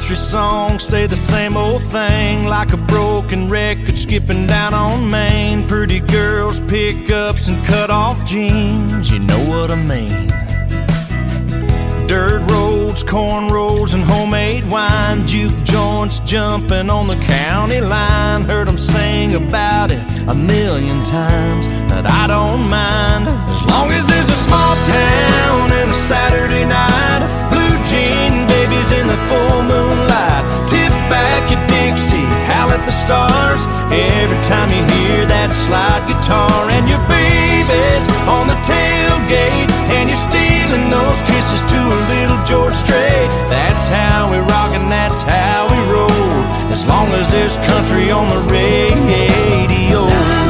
country songs say the same old thing, like a broken record skipping down on Main. Pretty girls, pickups, and cut-off jeans, you know what I mean. Dirt roads, cornrows, and homemade wine, juke joints jumping on the county line. Heard them sing about it a million times, but I don't mind, as long as there's a small town and a Saturday night, blue jean babies in the full moonlight. Tip back your Dixie, howl at the stars every time you hear that slide guitar. And your baby's on the tailgate, and you're stealing those kisses to a little George Strait. That's how we rock and that's how we roll, as long as there's country on the radio.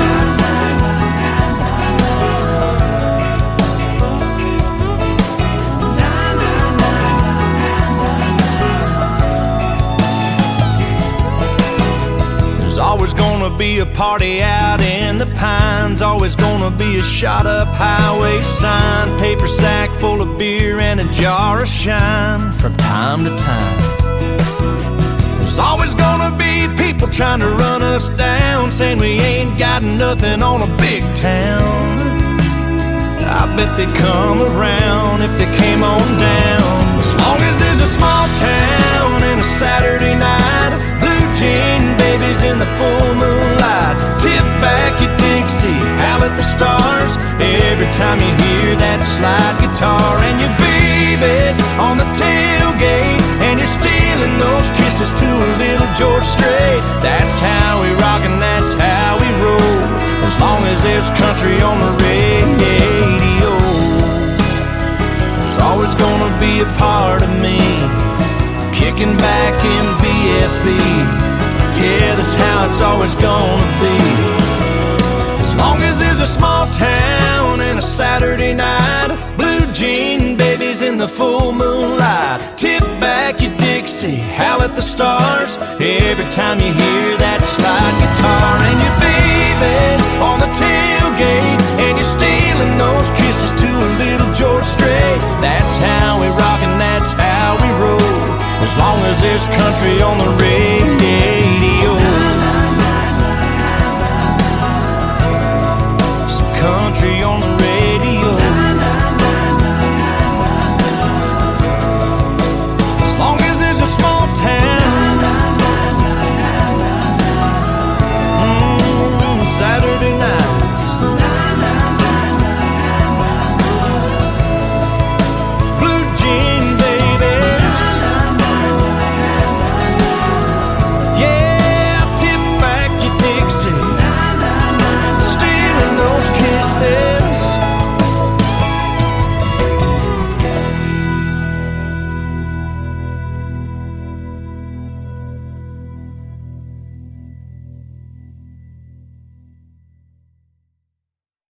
Always gonna be a party out in the pines, always gonna be a shot up highway sign, paper sack full of beer and a jar of shine from time to time. There's always gonna be people trying to run us down, saying we ain't got nothing on a big town. I bet they'd come around if they came on down, as long as there's a small town and a Saturday night, blue jean babies in the full moonlight. Tip back your Dixie, howl at the stars every time you hear that slide guitar. And your baby's on the tailgate, and you're stealing those kisses to a little George Strait. That's how we rock and that's how we roll, as long as there's country on the radio. There's always gonna be a part of me kicking back in BFE. Yeah, that's how it's always gonna be, as long as there's a small town and a Saturday night, blue jean babies in the full moonlight. Tip back your Dixie, howl at the stars every time you hear that slide guitar. And your baby's on the tailgate, and you're stealing those kisses to a little George Strait. That's how we rock and that's how we roll, as long as there's country on the radio. Some country on the radio.